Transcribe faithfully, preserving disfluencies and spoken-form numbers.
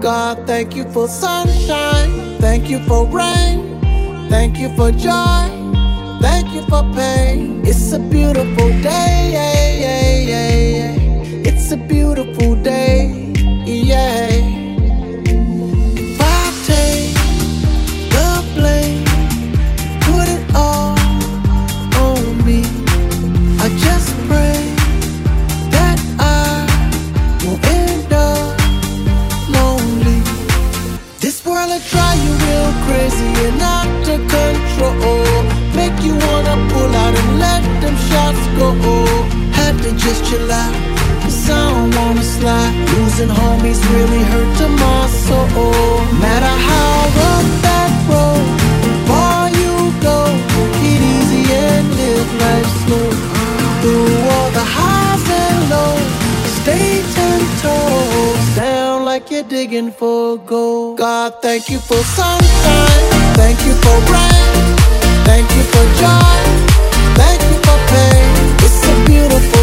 God, thank you for sunshine, thank you for rain, thank you for joy, thank you for pain. It's a beautiful day, yeah, yeah, yeah, yeah. It's a beautiful day, yeah. If I take the blame, put it all on me, I just pray that I won't end up lonely. This world will drive you real crazy and out of control, make you wanna pull out and let them shots go. Had to just chill out, cause I don't wanna slide. Losing homies really hurt to my soul. Matter how rough that road, far you go, take it easy and live life slow. Through all the highs and lows, stay ten toes down like you're digging for gold. God, thank you for sunshine, thank you for rain, thank you for joy, thank you for pain. It's a beautiful